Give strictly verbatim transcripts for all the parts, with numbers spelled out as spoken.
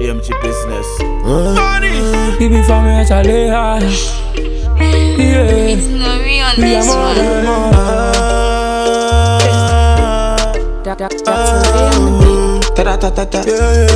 A M G business. Money. Give me for me, Charlie. Yeah. It's Nori on this one. That, that, that's the Ta ta ta ta.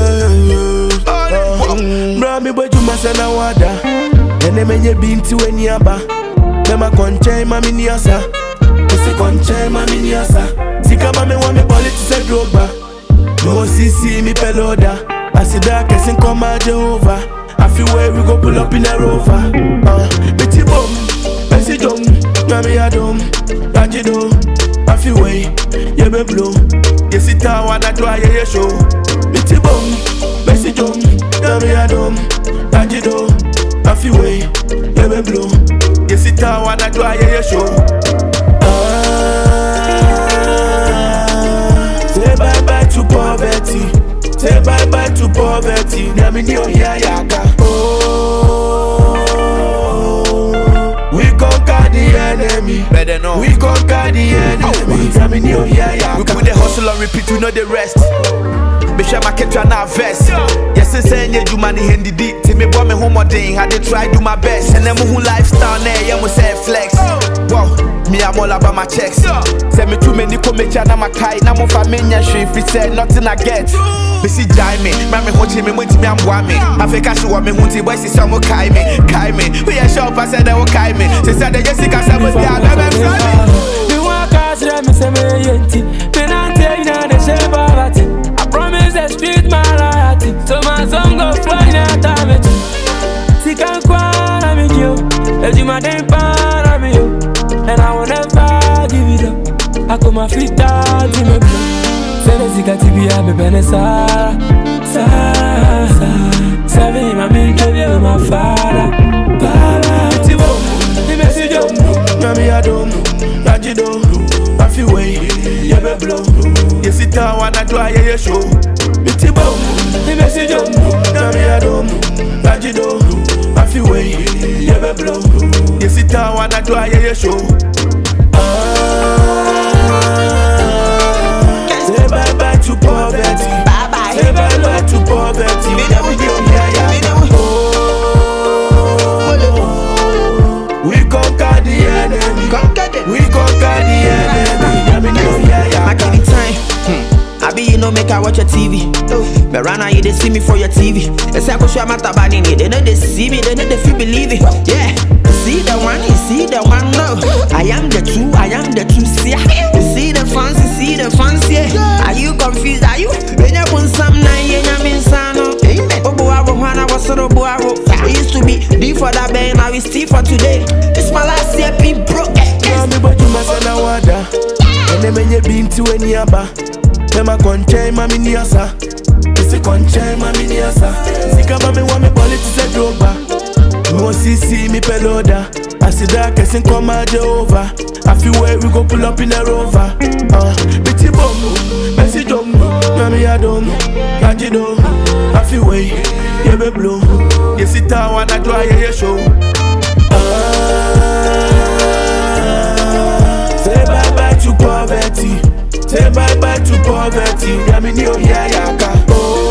Bra me boy juma sana wada. Ene menye binti we niaba. Nema konche mami niasa. Ese konche mami niasa. Sika mami wa me politi se droba. No sisi mi peloda. Asida kesin koma Jehovah. I feel where we go pull up in a rover. Uh, bitty bum, Messi dum, Nami adum, Rajido. I feel way, yeah me blow. Yes it a wanna do a yeah show. Bitty bum, Messi dum, Nami adum, Rajido. I feel way, yeah me blow. Yes it a wanna do a yeah show. Ah, say bye bye to poverty. Say bye bye to poverty. Nami ni oya yaka. Oh, we conquer the enemy. Better know. We conquer the enemy. Nami ni oya yaka. We put the hustle on repeat, we know the rest. Be sure my catch and our vest. Yes, I say you money handy deep. Till me boy me home day. I did try do my best. And them who lifestyle there, yeah, we say flex. Wow, me I'm all about my checks. Send me too many come me chana my kite. Now my family if he said nothing I get. Me see jai me, me watching me when me I'm whammy. I feel cash what me hunty boys see some kai me, kai me. We a shop I said they will kai me. She said they just Jessica said we are baby fly me. You want cash, let me say me yenti. Me not tell you now the shame poverty. I promise the street my loyalty. So my song go fly now time it. See can quite I mean you. As you my damn part of me you. And I will never give it up. I come my feet down to me. Sika tibia me benesa sa sa Sabi ma min kebe ma fara Para Tibo Ni message yo Nami adum Rajido I feel way Yeah be blow Yes it a wanna do a yeah show Tibo Ni message yo Nami adum Rajido I feel way Yeah be blow Yes it a wanna do a yeah show. Say bye bye to poverty. Bye bye. Say bye bye to poverty. Me know, me know, me know. We conquer the enemy. We conquer the enemy. Me know, yeah, yeah. I give it time. Hmm. I be you know make I watch your T V. But right now you they see me for your T V. They say I go show my tabani. They know they see me. They know they feel believe it. Yeah. See the one, you see the one. No, I am the true. I am the true. See, you see the fancy, see the fancy. Yeah. Are you confused? Are you? When you want some nine, you mean sano. Oh boy, I was so boy. I used to be D for that band. Now it's T for today. This my last year being broke. Mami boy you must na wada. Ene menye binti we niaba. Nema konche mami niasa. Ese konche mami niasa. Sika mami wa me politi se droba. No sisi mi peloda. Asida kesin koma Jehovah. I feel where we go pull up in a rover. Uh, bitty bum, Messi dum, Nami adum, Rajido. I feel way, yeah be blow. Yes it a wanna do a yeah show. Uh, say bye bye to poverty. Say bye bye to poverty. Yeah me know yeah yaka. Oh.